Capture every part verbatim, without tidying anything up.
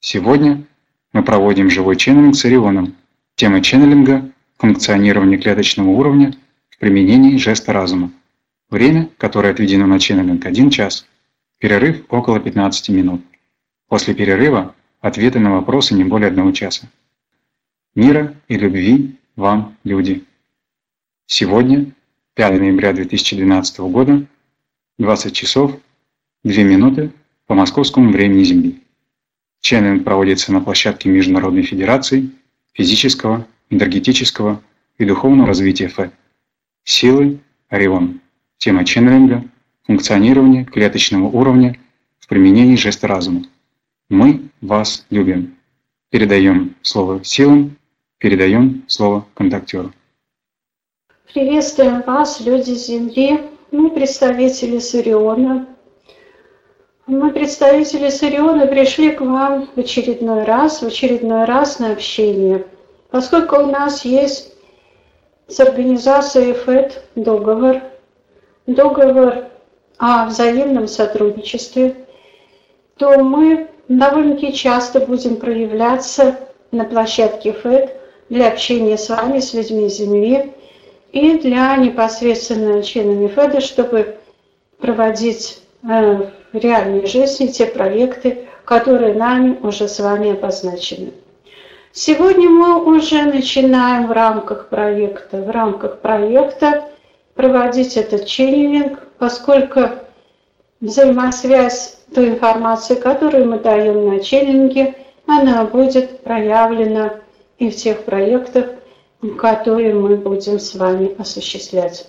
Сегодня мы проводим живой ченнелинг с Орионом. Тема ченнелинга – функционирование клеточного уровня в применении жеста разума. Время, которое отведено на ченнелинг – один час. Перерыв – около пятнадцати минут. После перерыва – ответы на вопросы не более одного часа. Мира и любви вам, люди! Сегодня, пятого ноября две тысячи двенадцатого года, двадцать часов две минуты по московскому времени Земли. Ченнелинг проводится на площадке Международной Федерации физического, энергетического и духовного развития Ф. Силы Орион. Тема ченнелинга – функционирование клеточного уровня в применении жеста разума. Мы вас любим. Передаем слово силам, передаем слово контактеру. Приветствуем вас, люди Земли. Мы представители Сориона. Мы, представители Сориона, пришли к вам в очередной раз, в очередной раз на общение. Поскольку у нас есть с организацией ФЭД договор, договор о взаимном сотрудничестве, то мы довольно-таки часто будем проявляться на площадке ФЭД для общения с вами, с людьми Земли, и для непосредственно членами ФЭДа, чтобы проводить э, в реальной жизни те проекты, которые нами уже с вами обозначены. Сегодня мы уже начинаем в рамках проекта, в рамках проекта проводить этот ченнелинг, поскольку взаимосвязь той информации, которую мы даем на ченнелинге, она будет проявлена и в тех проектах, которые мы будем с вами осуществлять.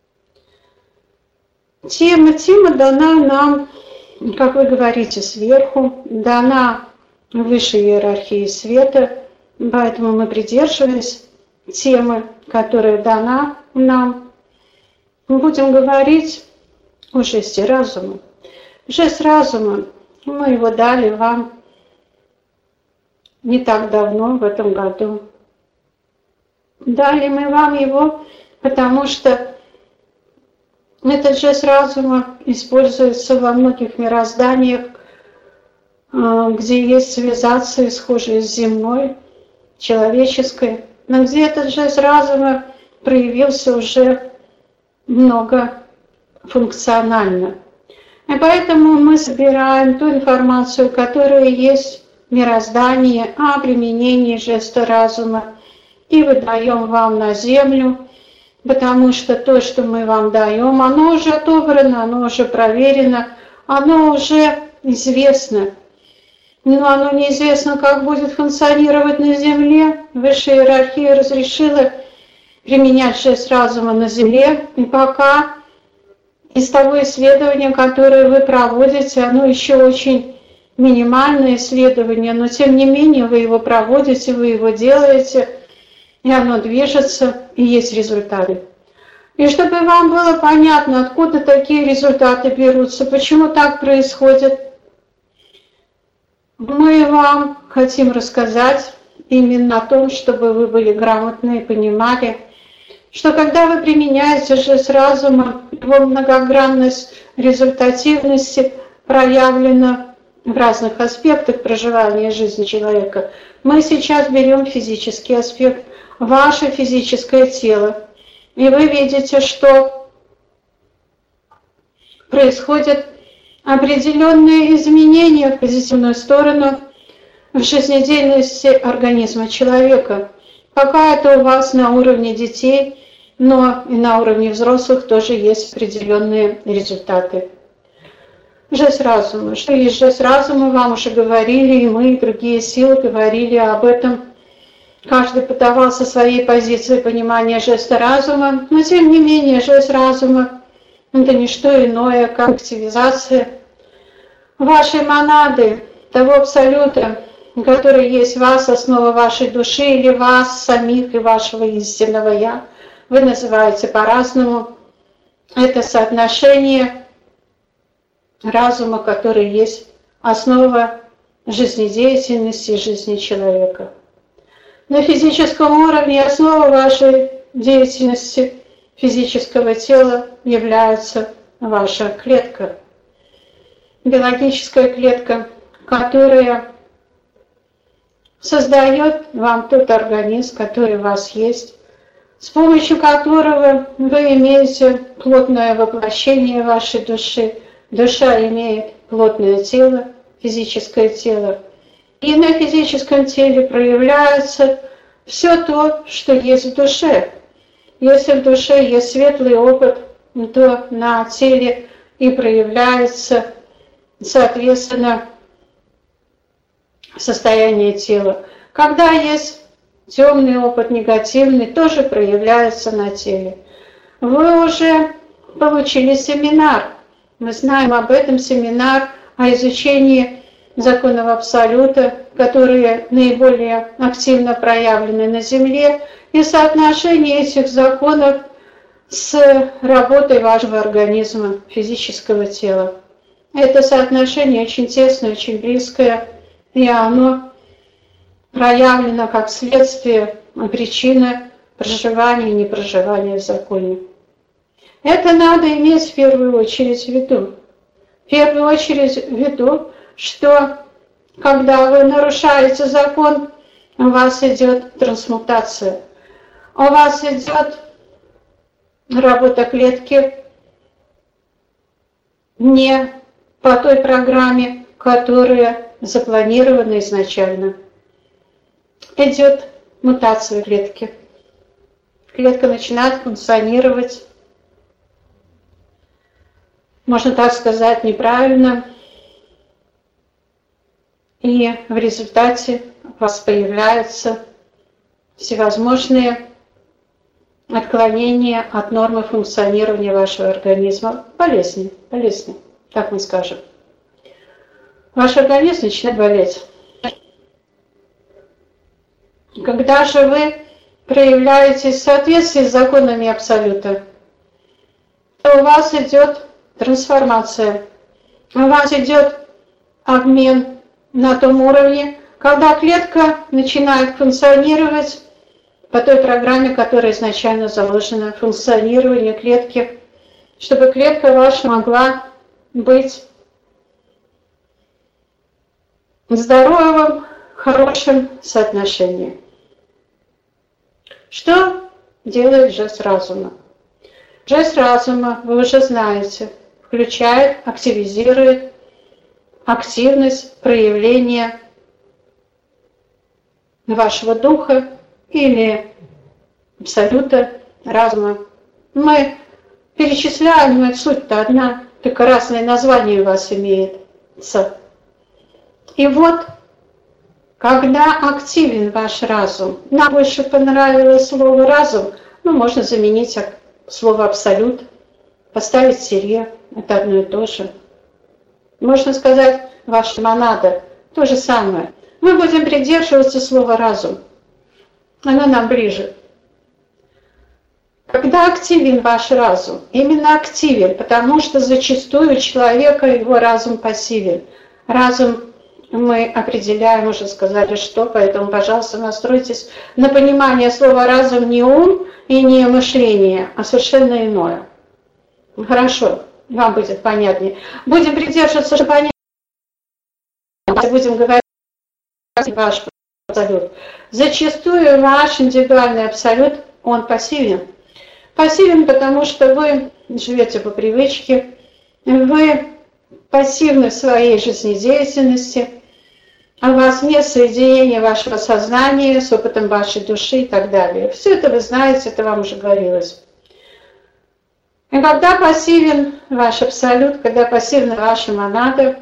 Тема, тема дана нам, как вы говорите, сверху, дана высшей иерархии света, поэтому мы придерживаемся темы, которая дана нам. Мы будем говорить о жесте разума. Жест разума, мы его дали вам не так давно, в этом году. Дали мы вам его, потому что этот жест разума используется во многих мирозданиях, где есть цивилизации, схожие с земной, человеческой, но где этот жест разума проявился уже многофункционально. И поэтому мы собираем ту информацию, которая есть в мироздании о применении жеста разума, и выдаем вам на землю, потому что то, что мы вам даем, оно уже отобрано, оно уже проверено, оно уже известно. Но оно неизвестно, как будет функционировать на земле. Высшая иерархия разрешила применять жест разума на земле, и пока из того исследования, которое вы проводите, оно еще очень минимальное исследование, но тем не менее вы его проводите, вы его делаете, и оно движется, и есть результаты. И чтобы вам было понятно, откуда такие результаты берутся, почему так происходит, мы вам хотим рассказать именно о том, чтобы вы были грамотны и понимали, что когда вы применяете жест разума, его многогранность результативности проявлена в разных аспектах проживания жизни человека. Мы сейчас берем физический аспект, ваше физическое тело, и вы видите, что происходят определенные изменения в позитивную сторону в жизнедеятельности организма человека. Пока это у вас на уровне детей, но и на уровне взрослых тоже есть определенные результаты. Жест разума. Что есть жест разума, вам уже говорили, и мы, и другие силы говорили об этом. Каждый подавал со своей позиции понимания жеста разума, но тем не менее жест разума – это не что иное, как активизация вашей монады, того абсолюта, который есть в вас, основа вашей души, или вас самих и вашего истинного «Я». Вы называете по-разному. Это соотношение разума, который есть основа жизнедеятельности и жизни человека. На физическом уровне основа вашей деятельности физического тела является ваша клетка. Биологическая клетка, которая создает вам тот организм, который у вас есть, с помощью которого вы имеете плотное воплощение вашей души. Душа имеет плотное тело, физическое тело. И на физическом теле проявляется все то, что есть в душе. Если в душе есть светлый опыт, то на теле и проявляется, соответственно, состояние тела. Когда есть темный опыт, негативный, тоже проявляется на теле. Вы уже получили семинар. Мы знаем об этом семинар о изучении законов Абсолюта, которые наиболее активно проявлены на Земле, и соотношение этих законов с работой вашего организма, физического тела. Это соотношение очень тесное, очень близкое, и оно проявлено как следствие, причина проживания и непроживания в законе. Это надо иметь в первую очередь в виду. В первую очередь в виду, что когда вы нарушаете закон, у вас идет трансмутация, у вас идет работа клетки не по той программе, которая запланирована изначально. Идет мутация клетки. Клетка начинает функционировать, можно так сказать, неправильно. И в результате у вас появляются всевозможные отклонения от нормы функционирования вашего организма. Болезни, болезни, так мы скажем. Ваш организм начинает болеть. Когда же вы проявляетесь в соответствии с законами Абсолюта, то у вас идет трансформация, у вас идет обмен на том уровне, когда клетка начинает функционировать по той программе, которая изначально заложена, функционирование клетки, чтобы клетка ваша могла быть в здоровом, хорошем соотношении. Что делает жест разума? Жест разума, вы уже знаете, включает, активизирует активность проявления вашего духа или Абсолюта, разума. Мы перечисляем, но суть-то одна, только разные названия у вас имеются. И вот, когда активен ваш разум, нам больше понравилось слово «разум», ну, можно заменить слово «абсолют», поставить «сирье», это одно и то же. Можно сказать «ваша монада», то же самое. Мы будем придерживаться слова «разум», оно нам ближе. Когда активен ваш разум, именно активен, потому что зачастую у человека его разум пассивен. Разум мы определяем, уже сказали, что, поэтому, пожалуйста, настройтесь на понимание слова «разум» не ум и не мышление, а совершенно иное. Хорошо, вам будет понятнее. Будем придерживаться, что понятно, будем говорить ваш абсолют. Зачастую ваш индивидуальный абсолют, он пассивен. Пассивен, потому что вы живете по привычке, вы пассивны в своей жизнедеятельности, у вас нет соединения вашего сознания с опытом вашей души и так далее. Все это вы знаете, это вам уже говорилось. И когда пассивен ваш абсолют, когда пассивна ваша монада,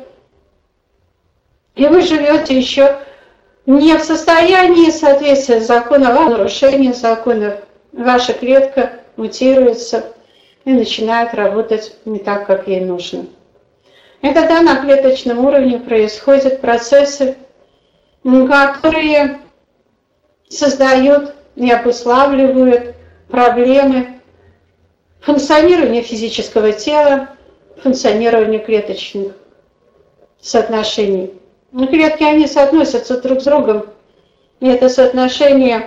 и вы живете еще не в состоянии соответствия с законом, а нарушения законов, ваша клетка мутируется и начинает работать не так, как ей нужно. И тогда на клеточном уровне происходят процессы, которые создают и обуславливают проблемы функционирования физического тела, функционирования клеточных соотношений. Но клетки, они соотносятся друг с другом, и это соотношение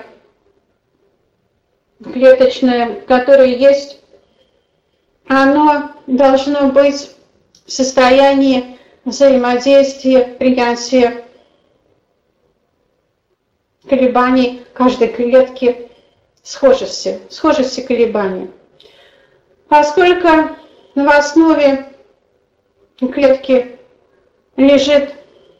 клеточное, которое есть, оно должно быть в состоянии взаимодействия, принятия колебаний каждой клетки, схожести, схожести колебаний. Поскольку в основе клетки лежит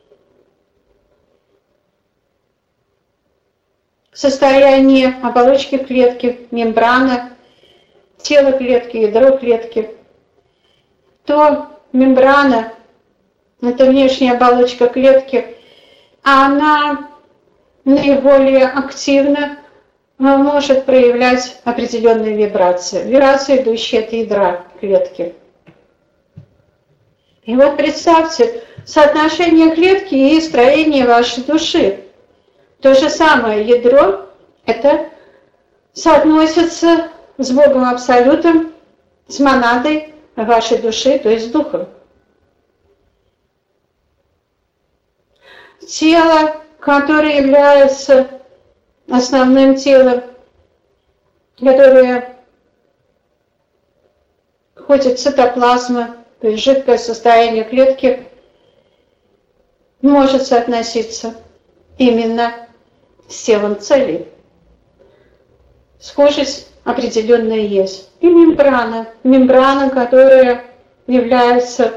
состояние оболочки клетки, мембрана, тело клетки, ядро клетки, то мембрана, это внешняя оболочка клетки, она наиболее активно может проявлять определенные вибрации, вибрации, идущие от ядра клетки. И вот представьте соотношение клетки и строение вашей души. То же самое ядро, это соотносится с Богом Абсолютом, с монадой вашей души, то есть с духом. Тело, которое является основным телом, которое входит в цитоплазму, то есть жидкое состояние клетки, может соотноситься именно с телом целей. Схожесть определенная есть. И мембрана, мембрана, которая является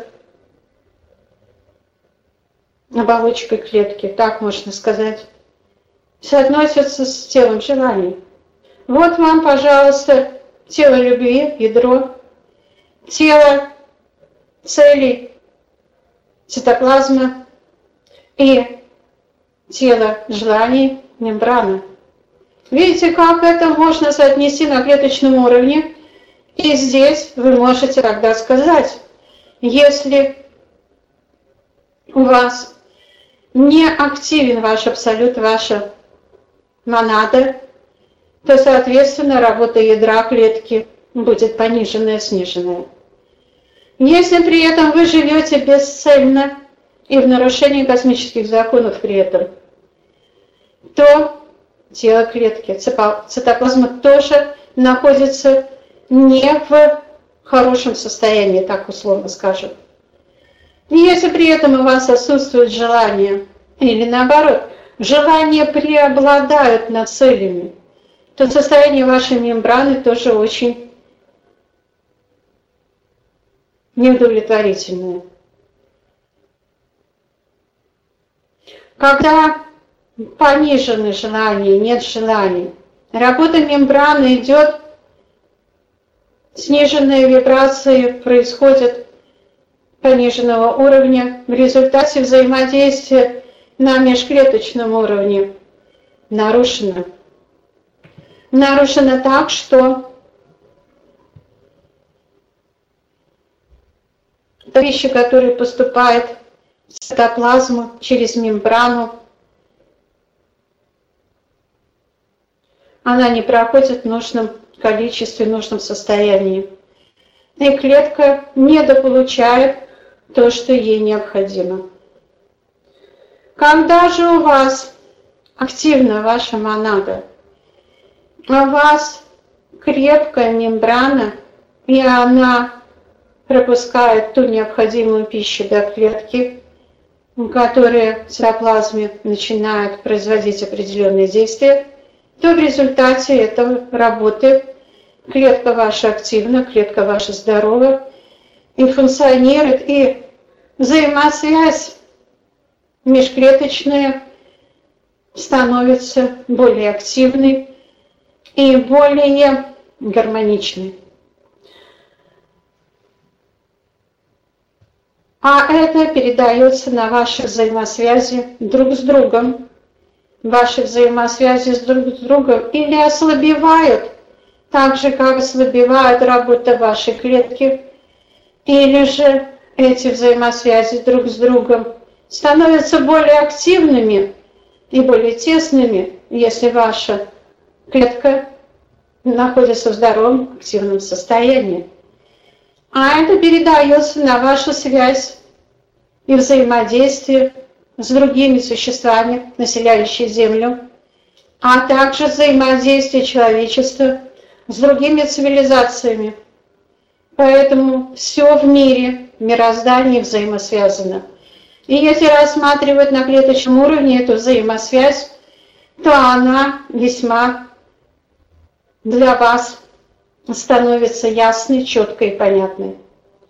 оболочкой клетки, так можно сказать, соотносится с телом желаний. Вот вам, пожалуйста, тело любви, ядро, тело целей, цитоплазма и тело желаний, мембрана. Видите, как это можно соотнести на клеточном уровне? И здесь вы можете тогда сказать, если у вас не активен ваш абсолют, ваша монада, то, соответственно, работа ядра клетки будет пониженная, сниженная. Если при этом вы живете бесцельно и в нарушении космических законов при этом, то тело клетки, цитоплазма тоже находится не в хорошем состоянии, так условно скажем. И если при этом у вас отсутствует желание, или наоборот, желания преобладают над целями, то состояние вашей мембраны тоже очень неудовлетворительное. Когда понижены желания, нет желаний, работа мембраны идет, сниженные вибрации происходят пониженного уровня, в результате взаимодействия на межклеточном уровне нарушено. Нарушено так, что вещи, которые поступают в цитоплазму через мембрану, она не проходит в нужном количестве, в нужном состоянии. И клетка недополучает то, что ей необходимо. Когда же у вас активна ваша монада, у вас крепкая мембрана, и она пропускает ту необходимую пищу до клетки, которая в цитоплазме начинает производить определенные действия, то в результате этого работы клетка ваша активна, клетка ваша здорова и функционирует, и взаимосвязь межклеточная становится более активной и более гармоничной. А это передается на ваши взаимосвязи друг с другом. Ваши взаимосвязи с друг с другом или ослабевают, так же, как ослабевает работа вашей клетки, или же эти взаимосвязи друг с другом становятся более активными и более тесными, если ваша клетка находится в здоровом, активном состоянии. А это передается на вашу связь и взаимодействие с другими существами, населяющими Землю, а также взаимодействие человечества с другими цивилизациями. Поэтому все в мире, в мироздании взаимосвязано. И если рассматривать на клеточном уровне эту взаимосвязь, то она весьма для вас становится ясной, четкой и понятной.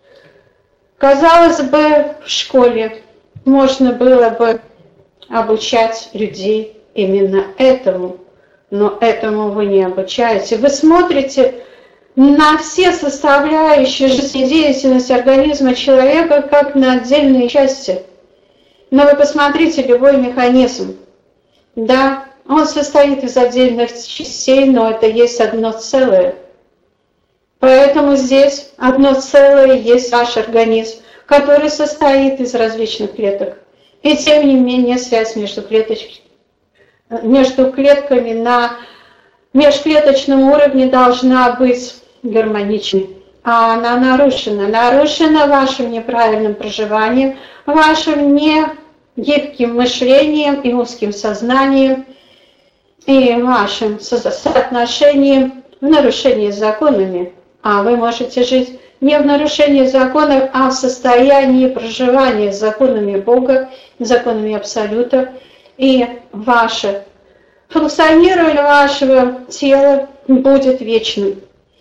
Казалось бы, в школе можно было бы обучать людей именно этому, но этому вы не обучаете. Вы смотрите на все составляющие жизнедеятельности организма человека как на отдельные части. Но вы посмотрите любой механизм. Да, он состоит из отдельных частей, но это есть одно целое. Поэтому здесь одно целое есть ваш организм, который состоит из различных клеток. И тем не менее связь между, клеточ... между клетками на межклеточном уровне должна быть гармоничной. А она нарушена. Нарушена вашим неправильным проживанием, вашим негибким мышлением и узким сознанием, и вашим соотношением в нарушении законами. А вы можете жить не в нарушении законов, а в состоянии проживания с законами Бога, законами Абсолюта. И ваше функционирование вашего тела будет вечным.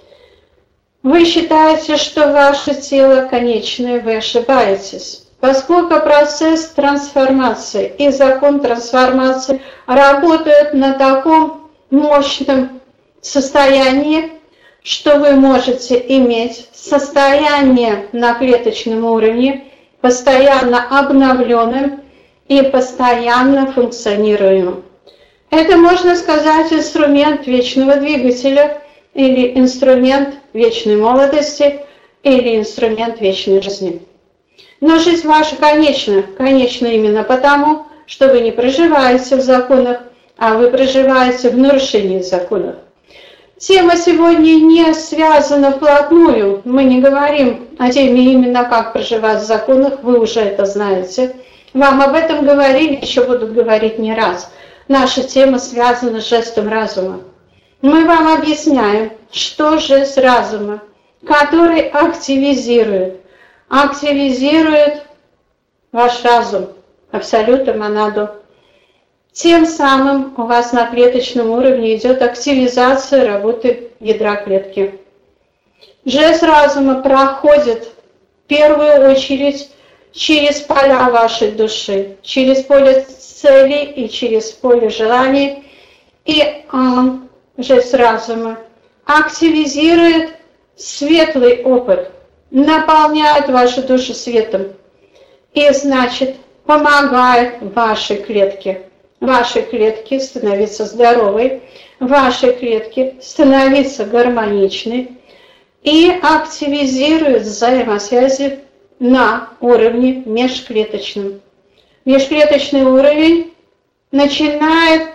Вы считаете, что ваше тело конечное, вы ошибаетесь. Поскольку процесс трансформации и закон трансформации работают на таком мощном состоянии, что вы можете иметь состояние на клеточном уровне постоянно обновленным и постоянно функционируемым. Это, можно сказать, инструмент вечного двигателя или инструмент вечной молодости или инструмент вечной жизни. Но жизнь ваша конечна, конечна именно потому, что вы не проживаете в законах, а вы проживаете в нарушении законов. Тема сегодня не связана вплотную. Мы не говорим о теме именно как проживать в законах, вы уже это знаете. Вам об этом говорили, еще будут говорить не раз. Наша тема связана с жестом разума. Мы вам объясняем, что жест разума, который активизирует, активизирует ваш разум, абсолютно монаду. Тем самым у вас на клеточном уровне идет активизация работы ядра клетки. Жест разума проходит в первую очередь через поля вашей души, через поле целей и через поле желаний. И он, жест разума, активизирует светлый опыт, наполняет вашу душу светом и, значит, помогает вашей клетке. Вашей клетке становиться здоровой, вашей клетке становиться гармоничной и активизирует взаимосвязи на уровне межклеточном. Межклеточный уровень начинает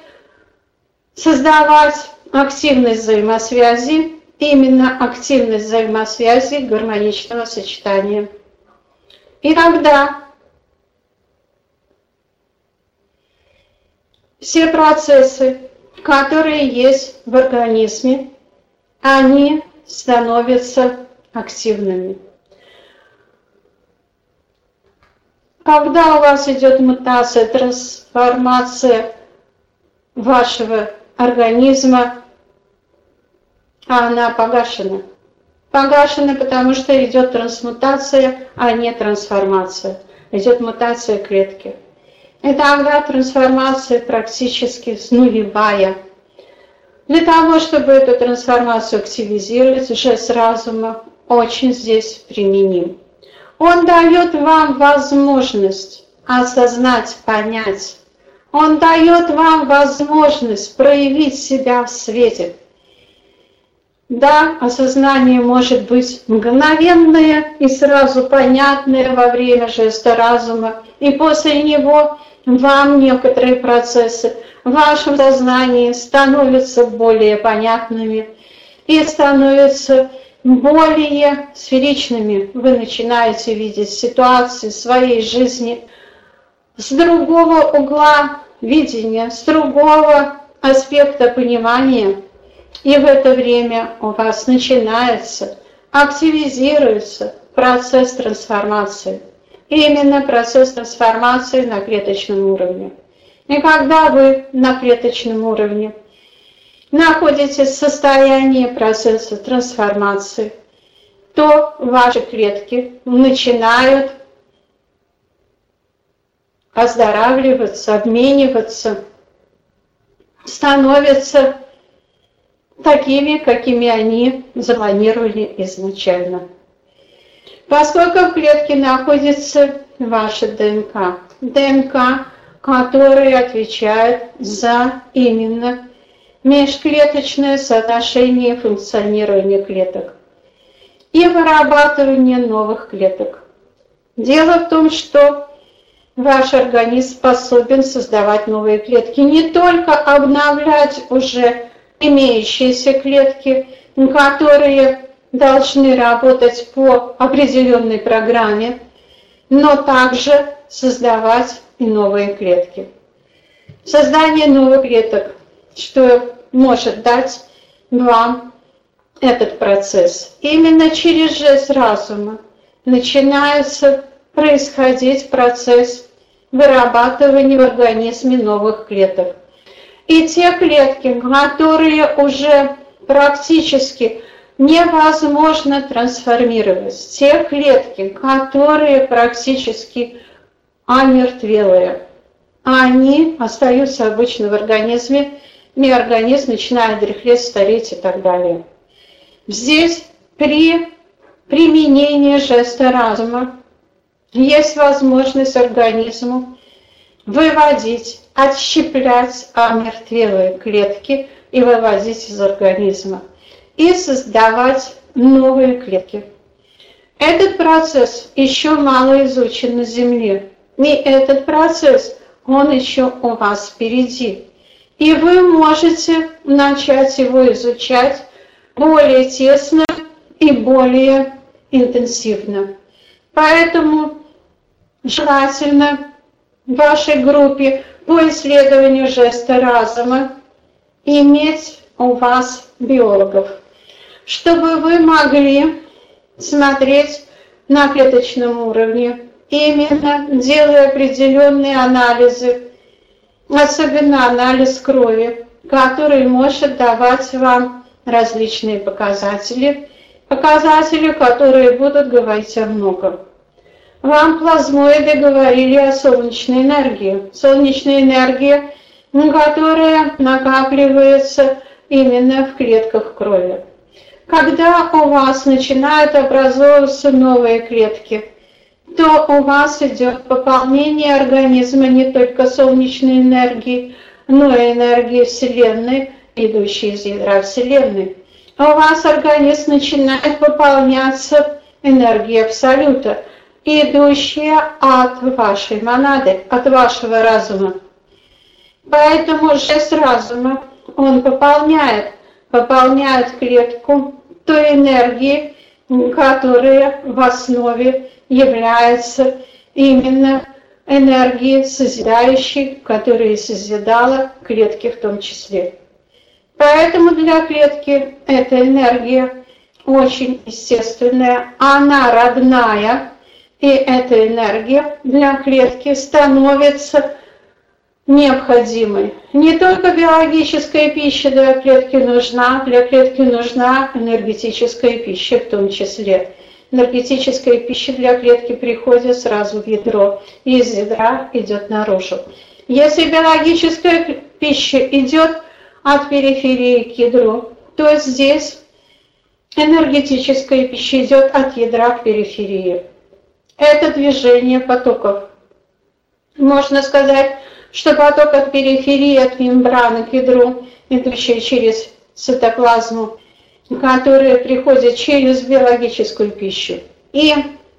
создавать активность взаимосвязи, именно активность взаимосвязи гармоничного сочетания. И тогда все процессы, которые есть в организме, они становятся активными. Когда у вас идет мутация, трансформация вашего организма, она погашена. Погашена, потому что идет трансмутация, а не трансформация. Идет мутация клетки. И тогда трансформация практически нулевая. Для того, чтобы эту трансформацию активизировать, жест разума очень здесь применим. Он дает вам возможность осознать, понять. Он дает вам возможность проявить себя в свете. Да, осознание может быть мгновенное и сразу понятное во время жеста разума, и после него вам некоторые процессы в вашем сознании становятся более понятными и становятся более сферичными. Вы начинаете видеть ситуации своей жизни с другого угла видения, с другого аспекта понимания. И в это время у вас начинается, активизируется процесс трансформации. Именно процесс трансформации на клеточном уровне. И когда вы на клеточном уровне находитесь в состоянии процесса трансформации, то ваши клетки начинают оздоравливаться, обмениваться, становятся такими, какими они запланировали изначально. Поскольку в клетке находится ваша ДНК, ДНК, которая отвечает за именно межклеточное соотношение функционирования клеток и вырабатывание новых клеток. Дело в том, что ваш организм способен создавать новые клетки, не только обновлять уже имеющиеся клетки, которые должны работать по определенной программе, но также создавать и новые клетки. Создание новых клеток, что может дать вам этот процесс. Именно через жест разума начинается происходить процесс вырабатывания в организме новых клеток. И те клетки, которые уже практически невозможно трансформировать, те клетки, которые практически омертвелые, они остаются обычно в организме, и организм начинает дряхлеть, стареть и так далее. Здесь при применении жеста разума есть возможность организму выводить, отщеплять омертвелые клетки и выводить из организма, и создавать новые клетки. Этот процесс еще мало изучен на Земле, и этот процесс, он еще у вас впереди. И вы можете начать его изучать более тесно и более интенсивно. Поэтому желательно в вашей группе по исследованию жеста разума иметь у вас биологов, чтобы вы могли смотреть на клеточном уровне, именно делая определенные анализы, особенно анализ крови, который может давать вам различные показатели, показатели, которые будут говорить о многом. Вам плазмоиды говорили о солнечной энергии. Солнечная энергия, которая накапливается именно в клетках крови. Когда у вас начинают образовываться новые клетки, то у вас идет пополнение организма не только солнечной энергией, но и энергией Вселенной, идущей из ядра Вселенной. У вас организм начинает пополняться энергией Абсолюта, идущая от вашей монады, от вашего разума. Поэтому жест разума, он пополняет, пополняет клетку той энергией, которая в основе является именно энергией созидающей, которая созидала клетки в том числе. Поэтому для клетки эта энергия очень естественная, она родная, и эта энергия для клетки становится необходимой. Не только биологическая пища для клетки нужна, для клетки нужна энергетическая пища в том числе. Энергетическая пища для клетки приходит сразу в ядро, и из ядра идет наружу. Если биологическая пища идет от периферии к ядру, то здесь энергетическая пища идет от ядра к периферии. Это движение потоков. Можно сказать, что поток от периферии, от мембраны к ядру, идущий через цитоплазму, которая приходит через биологическую пищу. И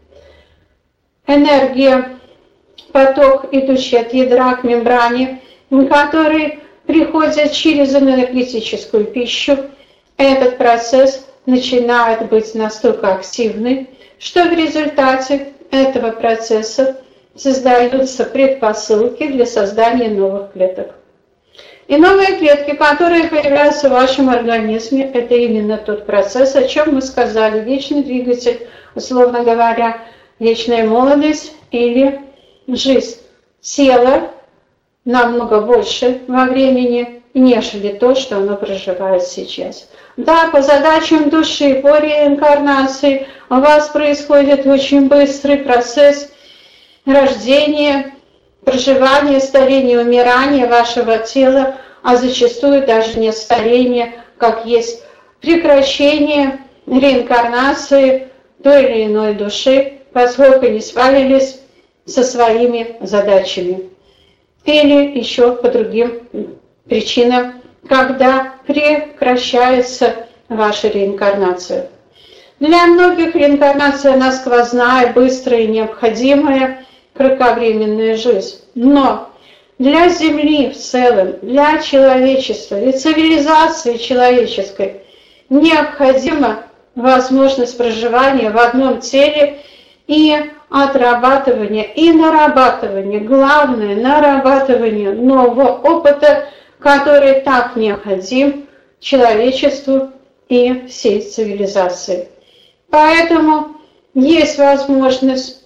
энергия, поток, идущий от ядра к мембране, который приходит через энергетическую пищу, этот процесс начинает быть настолько активный, что в результате этого процесса создаются предпосылки для создания новых клеток. И новые клетки, которые появляются в вашем организме, это именно тот процесс, о чем мы сказали, вечный двигатель, условно говоря, вечная молодость или жизнь. Тело намного больше во времени, нежели то, что оно проживает сейчас. Да, по задачам души, по реинкарнации у вас происходит очень быстрый процесс рождения, проживания, старения, умирания вашего тела, а зачастую даже не старение, как есть прекращение реинкарнации той или иной души, поскольку не справились со своими задачами. Или еще по другим причинам, когда прекращается ваша реинкарнация. Для многих реинкарнация она сквозная, быстрая и необходимая, кратковременная жизнь. Но для Земли в целом, для человечества и цивилизации человеческой необходима возможность проживания в одном теле и отрабатывания и нарабатывания, главное, нарабатывание нового опыта, который так необходим человечеству и всей цивилизации. Поэтому есть возможность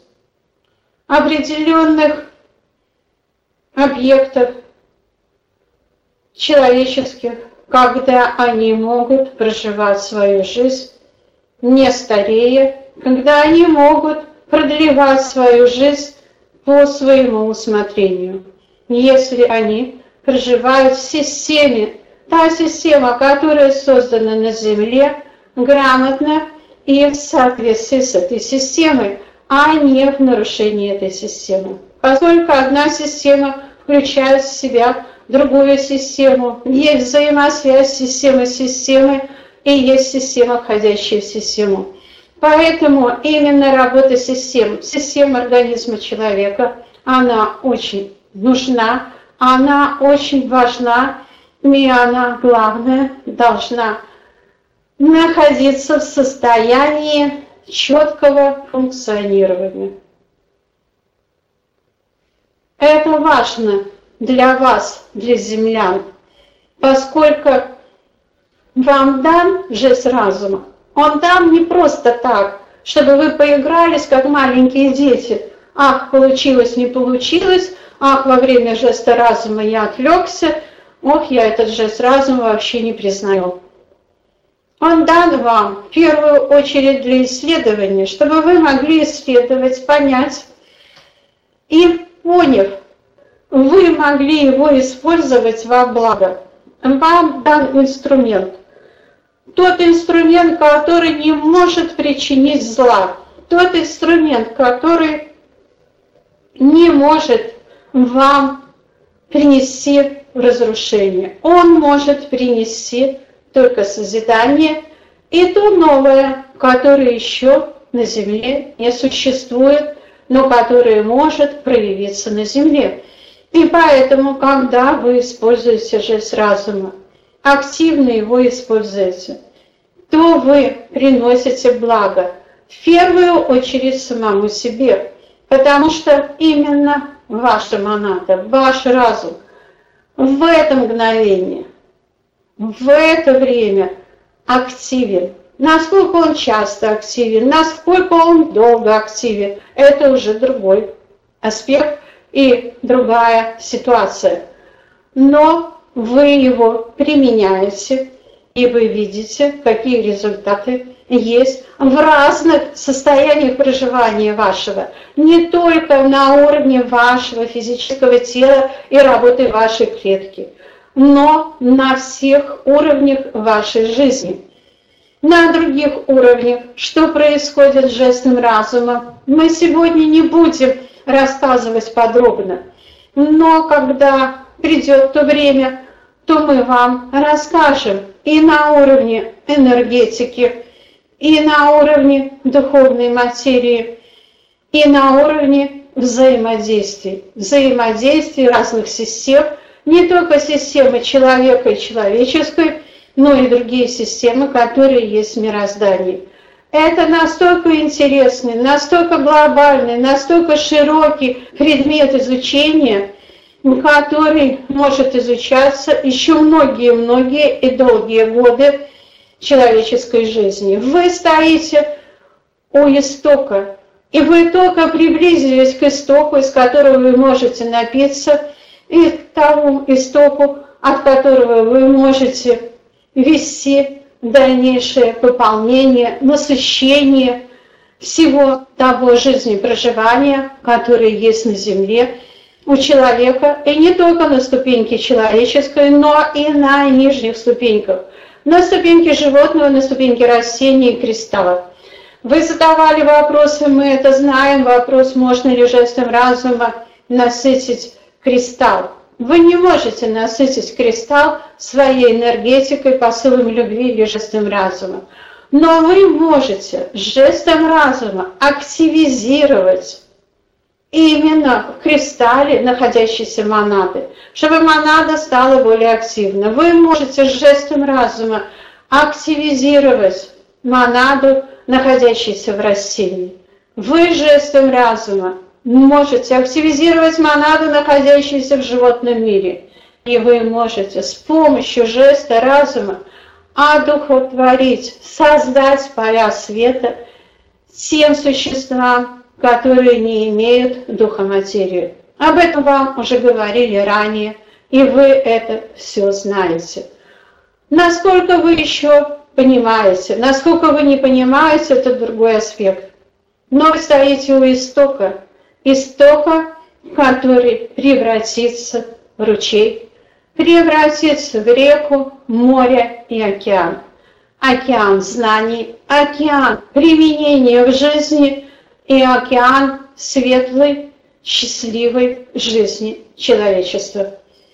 определенных объектов человеческих, когда они могут проживать свою жизнь не старея, когда они могут продлевать свою жизнь по своему усмотрению, если они проживают в системе, та система, которая создана на Земле, грамотно и в соответствии с этой системой, а не в нарушении этой системы. Поскольку одна система включает в себя другую систему, есть взаимосвязь системы с системой и есть система, входящая в систему. Поэтому именно работа систем, система организма человека, она очень нужна, она очень важна, и она, главное, должна находиться в состоянии четкого функционирования. Это важно для вас, для землян, поскольку вам дан жест разума. Он дан не просто так, чтобы вы поигрались, как маленькие дети. Ах, получилось, не получилось, ах, во время жеста разума я отвлекся, ох, я этот жест разума вообще не признаю. Он дан вам в первую очередь для исследования, чтобы вы могли исследовать, понять и, поняв, вы могли его использовать во благо. Вам дан инструмент. Тот инструмент, который не может причинить зла. Тот инструмент, который не может вам принести разрушение. Он может принести только созидание и то новое, которое еще на земле не существует, но которое может проявиться на земле. И поэтому, когда вы используете жест разума, активно его используете, то вы приносите благо, в первую очередь самому себе, потому что именно ваша монада, ваш разум в это мгновение, в это время активен. Насколько он часто активен, насколько он долго активен, это уже другой аспект и другая ситуация. Но вы его применяете, и вы видите, какие результаты есть в разных состояниях проживания вашего, не только на уровне вашего физического тела и работы вашей клетки, но на всех уровнях вашей жизни. На других уровнях, что происходит с жестом разума, мы сегодня не будем рассказывать подробно, но когда придет то время, то мы вам расскажем и на уровне энергетики, и на уровне духовной материи, и на уровне взаимодействий, взаимодействий разных систем, не только системы человека и человеческой, но и другие системы, которые есть в мироздании. Это настолько интересный, настолько глобальный, настолько широкий предмет изучения, который может изучаться еще многие-многие и долгие годы человеческой жизни. Вы стоите у истока, и вы только приблизились к истоку, из которого вы можете напиться, и к тому истоку, от которого вы можете вести дальнейшее пополнение, насыщение всего того жизнепроживания, которое есть на земле у человека, и не только на ступеньке человеческой, но и на нижних ступеньках, на ступеньке животного, на ступеньке растений и кристаллов. Вы задавали вопросы, мы это знаем, вопрос, можно ли жестом разума насытить кристалл. Вы не можете насытить кристалл своей энергетикой, посылом любви или жестом разума. Но вы можете жестом разума активизировать именно в кристалле находящейся монады, чтобы монада стала более активна. Вы можете жестом разума активизировать монаду, находящуюся в растении. Вы жестом разума можете активизировать монаду, находящуюся в животном мире. И вы можете с помощью жеста разума одухотворить, создать поля света тем существам, которые не имеют духа материи. Об этом вам уже говорили ранее, и вы это все знаете. Насколько вы еще понимаете, насколько вы не понимаете, это другой аспект. Но вы стоите у истока, истока, который превратится в ручей, превратится в реку, море и океан. Океан знаний, океан применения в жизни и океан светлой, счастливой жизни человечества.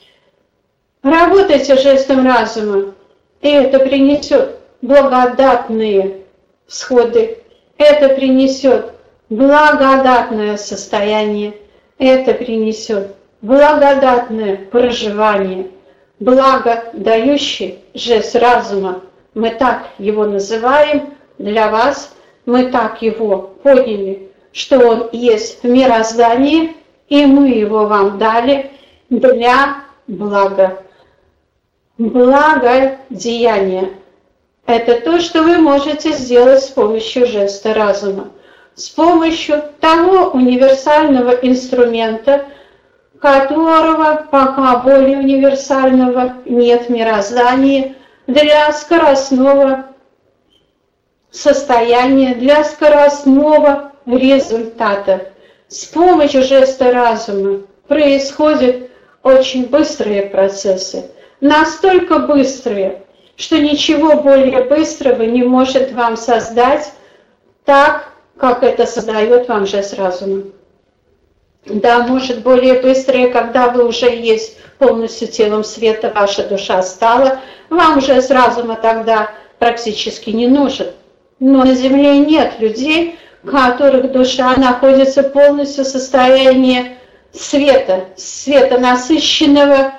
Работайте жестом разума, и это принесет благодатные всходы, это принесет благодатное состояние, это принесет благодатное проживание, благо дающий жест разума. Мы так его называем для вас, мы так его поняли, что он есть в мироздании, и мы его вам дали для блага. Благодеяние – это то, что вы можете сделать с помощью жеста разума, с помощью того универсального инструмента, которого пока более универсального нет в мироздании, для скоростного состояния, для скоростного результата. С помощью жеста разума происходят очень быстрые процессы, настолько быстрые, что ничего более быстрого не может вам создать так, как это создает вам жест разума. Да, может более быстрые, когда вы уже есть полностью телом света, ваша душа стала, вам жест разума тогда практически не нужен. Но на Земле нет людей, у которых душа находится полностью в состоянии света, света насыщенного.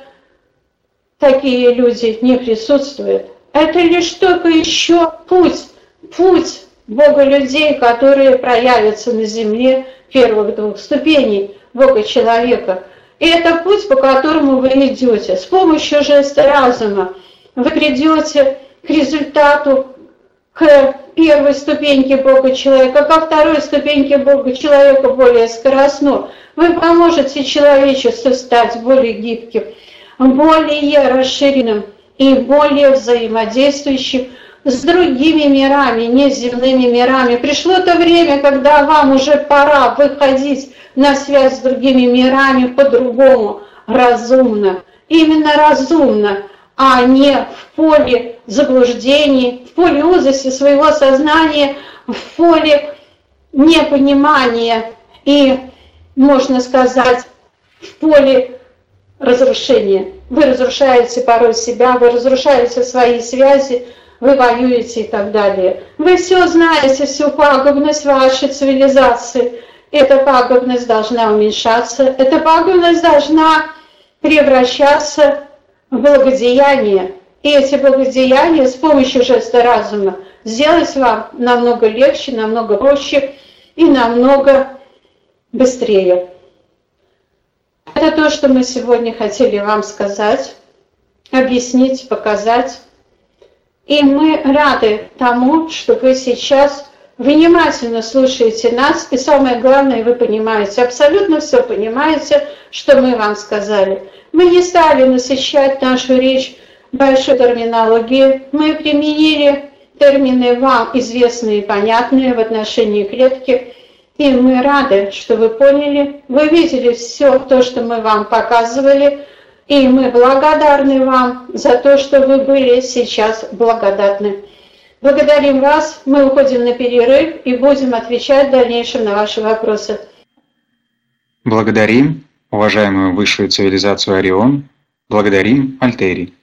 Такие люди не присутствуют. Это лишь только еще путь, путь Бога людей, которые проявятся на земле первых двух ступеней Бога человека. И это путь, по которому вы идете. С помощью жеста разума вы придете к результату, к первой ступеньке Бога человека, ко второй ступеньке Бога человека более скоростно. Вы поможете человечеству стать более гибким, более расширенным и более взаимодействующим с другими мирами, неземными мирами. Пришло то время, когда вам уже пора выходить на связь с другими мирами по-другому, разумно. Именно разумно, а не в поле заблуждений, в поле узости своего сознания, в поле непонимания и, можно сказать, в поле разрушения. Вы разрушаете порой себя, вы разрушаете свои связи, вы воюете и так далее. Вы все знаете, всю пагубность вашей цивилизации. Эта пагубность должна уменьшаться, эта пагубность должна превращаться в благодеяние. И эти благодеяния с помощью жеста разума сделать вам намного легче, намного проще и намного быстрее. Это то, что мы сегодня хотели вам сказать, объяснить, показать. И мы рады тому, что вы сейчас внимательно слушаете нас, и самое главное, вы понимаете, абсолютно все понимаете, что мы вам сказали. Мы не стали насыщать нашу речь большой терминологией, мы применили термины вам известные и понятные в отношении клетки, и мы рады, что вы поняли, вы видели все то, что мы вам показывали, и мы благодарны вам за то, что вы были сейчас благодатны. Благодарим вас, мы уходим на перерыв и будем отвечать в дальнейшем на ваши вопросы. Благодарим уважаемую высшую цивилизацию Орион, благодарим Альтери.